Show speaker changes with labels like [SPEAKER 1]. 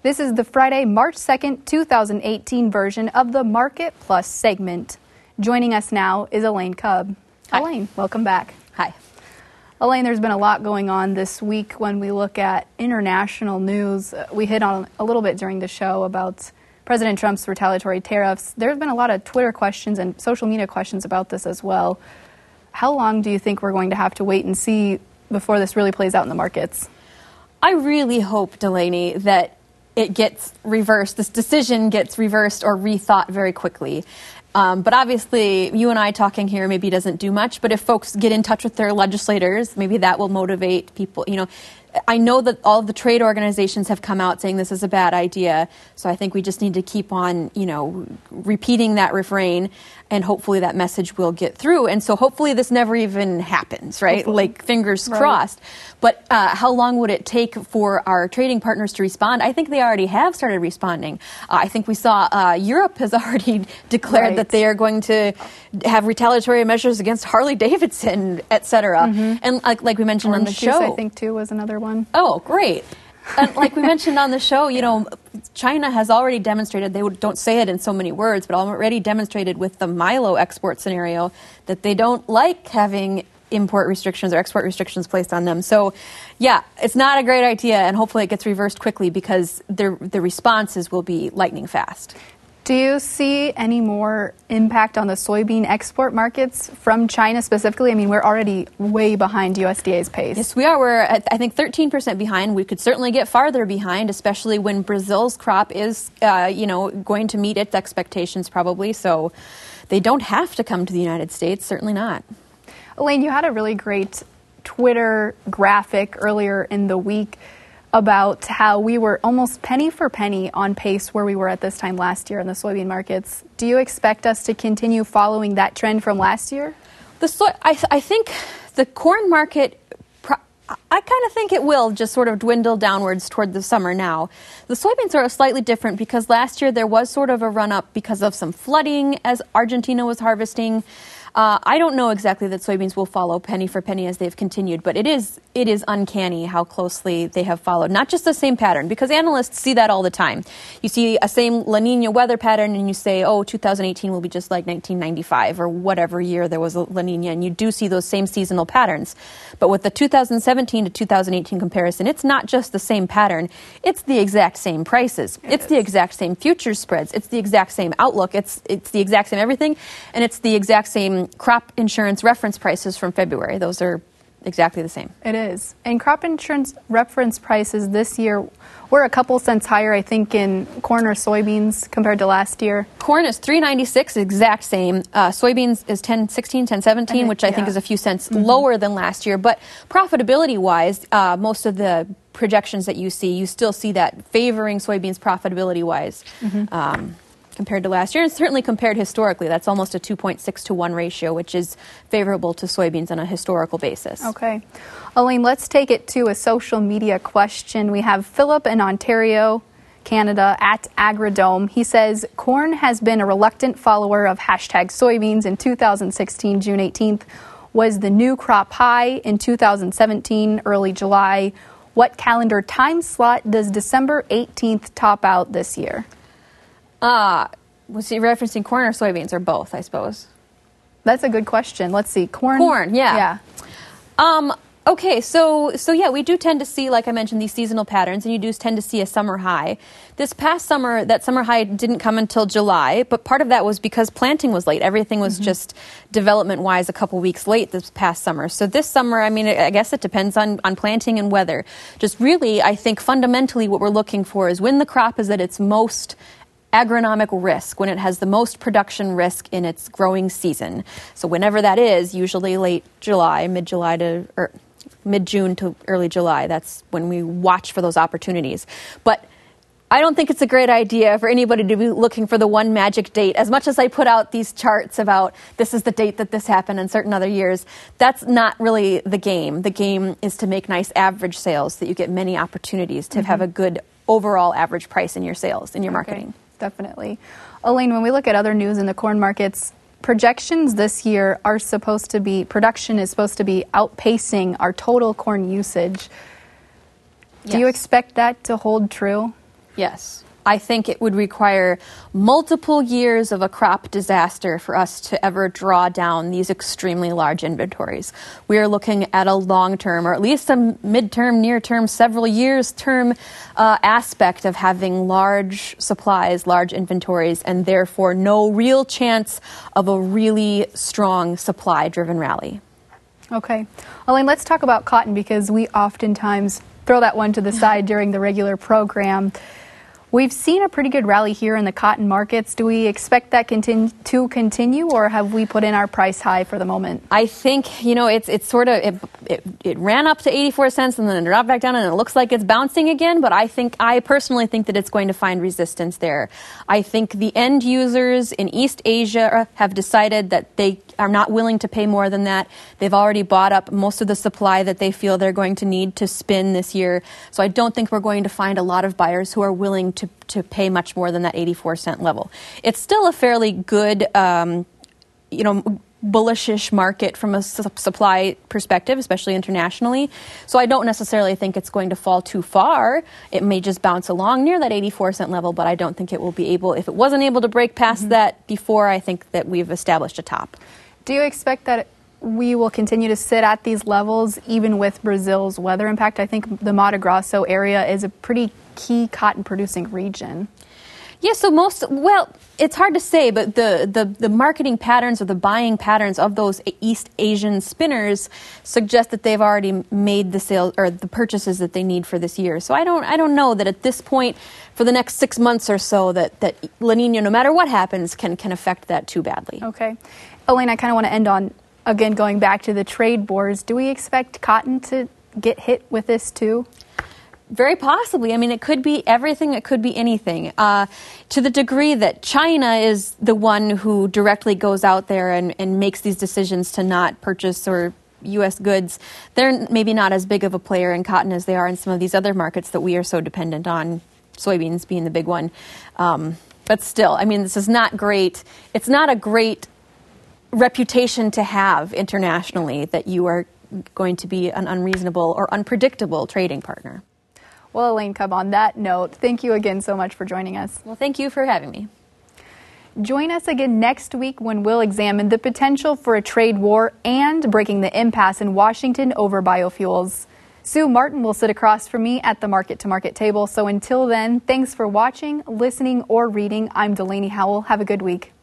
[SPEAKER 1] This is the Friday, March 2nd, 2018 version of the Market Plus segment. Joining us now is Elaine Cub.
[SPEAKER 2] Hi.
[SPEAKER 1] Elaine, welcome back.
[SPEAKER 2] Hi.
[SPEAKER 1] Elaine, there's been a lot going on this week when we look at international news. We hit on a little bit during the show about President Trump's retaliatory tariffs. There's been a lot of Twitter questions and social media questions about this as well. How long do you think we're going to have to wait and see before this really plays out in the markets?
[SPEAKER 2] I really hope, Delaney, that it gets reversed, this decision gets reversed or rethought very quickly. But obviously, you and I talking here maybe doesn't do much. But if folks get in touch with their legislators, maybe that will motivate people. You know, I know that all of the trade organizations have come out saying this is a bad idea. So I think we just need to keep on, repeating that refrain. And hopefully that message will get through. And so hopefully this never even happens, right?
[SPEAKER 1] Hopefully.
[SPEAKER 2] Like fingers crossed. But how long would it take for our trading partners to respond? I think they already have started responding. I think we saw Europe has already declared that they are going to have retaliatory measures against Harley-Davidson, et cetera.
[SPEAKER 1] Mm-hmm.
[SPEAKER 2] And like we mentioned on the show.
[SPEAKER 1] I think, too, was another one.
[SPEAKER 2] Oh, great. And like we mentioned on the show, China has already demonstrated, they don't say it in so many words, but already demonstrated with the Milo export scenario that they don't like having import restrictions or export restrictions placed on them. So, yeah, it's not a great idea, and hopefully it gets reversed quickly because the responses will be lightning fast.
[SPEAKER 1] Do you see any more impact on the soybean export markets from China specifically? I mean, we're already way behind USDA's pace.
[SPEAKER 2] Yes, we are. We're at, I think, 13% behind. We could certainly get farther behind, especially when Brazil's crop is, going to meet its expectations probably. So they don't have to come to the United States. Certainly not.
[SPEAKER 1] Elaine, you had a really great Twitter graphic earlier in the week about how we were almost penny for penny on pace where we were at this time last year in the soybean markets. Do you expect us to continue following that trend from last year?
[SPEAKER 2] I think the corn market, I kind of think it will just sort of dwindle downwards toward the summer now. The soybeans are slightly different because last year there was sort of a run-up because of some flooding as Argentina was harvesting. I don't know exactly that soybeans will follow penny for penny as they've continued, but it is uncanny how closely they have followed. Not just the same pattern, because analysts see that all the time. You see a same La Nina weather pattern and you say, 2018 will be just like 1995 or whatever year there was a La Nina, and you do see those same seasonal patterns. But with the 2017 to 2018 comparison, it's not just the same pattern, it's the exact same prices. It's the exact same futures spreads. It's the exact same outlook. It's the exact same everything, and it's the exact same crop insurance reference prices from February. Those are exactly the same.
[SPEAKER 1] It is. And crop insurance reference prices this year were a couple cents higher, I think, in corn or soybeans compared to last year.
[SPEAKER 2] Corn is $3.96, exact same. Soybeans is $10.16, $10.17, which I think is a few cents lower than last year. But profitability-wise, most of the projections that you see, you still see that favoring soybeans profitability-wise. Compared to last year, and certainly compared historically. That's almost a 2.6 to 1 ratio, which is favorable to soybeans on a historical basis.
[SPEAKER 1] Okay. Elaine, let's take it to a social media question. We have Philip in Ontario, Canada, at Agrodome. He says, corn has been a reluctant follower of hashtag soybeans in 2016, June 18th. Was the new crop high in 2017, early July? What calendar time slot does December 18th top out this year?
[SPEAKER 2] Was he referencing corn or soybeans, or both, I suppose?
[SPEAKER 1] That's a good question. Let's see. Corn,
[SPEAKER 2] yeah. Okay, so yeah, we do tend to see, like I mentioned, these seasonal patterns, and you do tend to see a summer high. This past summer, that summer high didn't come until July, but part of that was because planting was late. Everything was just development-wise a couple weeks late this past summer. So this summer, I mean, I guess it depends on planting and weather. Just really, I think fundamentally what we're looking for is when the crop is at its most agronomic risk, when it has the most production risk in its growing season. So whenever that is, usually late July, mid-June to early July, that's when we watch for those opportunities. But I don't think it's a great idea for anybody to be looking for the one magic date. As much as I put out these charts about this is the date that this happened in certain other years, that's not really the game. The game is to make nice average sales, so that you get many opportunities to have a good overall average price in your sales, in your marketing.
[SPEAKER 1] Definitely. Elaine, when we look at other news in the corn markets, projections this year are supposed to be, production is supposed to be outpacing our total corn usage. Do you expect that to hold true?
[SPEAKER 2] Yes. I think it would require multiple years of a crop disaster for us to ever draw down these extremely large inventories. We are looking at a long-term, or at least a midterm, near-term, several years term aspect of having large supplies, large inventories, and therefore no real chance of a really strong supply-driven rally.
[SPEAKER 1] Okay. Elaine, let's talk about cotton because we oftentimes throw that one to the side during the regular program. We've seen a pretty good rally here in the cotton markets. Do we expect that to continue, or have we put in our price high for the moment?
[SPEAKER 2] I think, it ran up to 84 cents and then it dropped back down and it looks like it's bouncing again, but I personally think that it's going to find resistance there. I think the end users in East Asia have decided that they are not willing to pay more than that. They've already bought up most of the supply that they feel they're going to need to spin this year. So I don't think we're going to find a lot of buyers who are willing to pay much more than that 84-cent level. It's still a fairly good, bullishish market from a supply perspective, especially internationally. So I don't necessarily think it's going to fall too far. It may just bounce along near that 84-cent level, but I don't think it will be able, if it wasn't able to break past that before, I think that we've established a top.
[SPEAKER 1] Do you expect that we will continue to sit at these levels even with Brazil's weather impact? I think the Mato Grosso area is a pretty key cotton producing region.
[SPEAKER 2] Yeah, so it's hard to say, but the marketing patterns or the buying patterns of those East Asian spinners suggest that they've already made the sales or the purchases that they need for this year. So I don't know that at this point, for the next 6 months or so, that La Nina, no matter what happens, can affect that too badly.
[SPEAKER 1] Okay. Elaine, I kind of want to end on, again, going back to the trade wars. Do we expect cotton to get hit with this too?
[SPEAKER 2] Very possibly. I mean, it could be everything. It could be anything. To the degree that China is the one who directly goes out there and makes these decisions to not purchase or U.S. goods, they're maybe not as big of a player in cotton as they are in some of these other markets that we are so dependent on, soybeans being the big one. But still, I mean, this is not great. It's not a great reputation to have internationally that you are going to be an unreasonable or unpredictable trading partner.
[SPEAKER 1] Well, Elaine Cub, on that note, thank you again so much for joining us.
[SPEAKER 2] Well, thank you for having me.
[SPEAKER 1] Join us again next week when we'll examine the potential for a trade war and breaking the impasse in Washington over biofuels. Sue Martin will sit across from me at the Market to Market table. So until then, thanks for watching, listening, or reading. I'm Delaney Howell. Have a good week.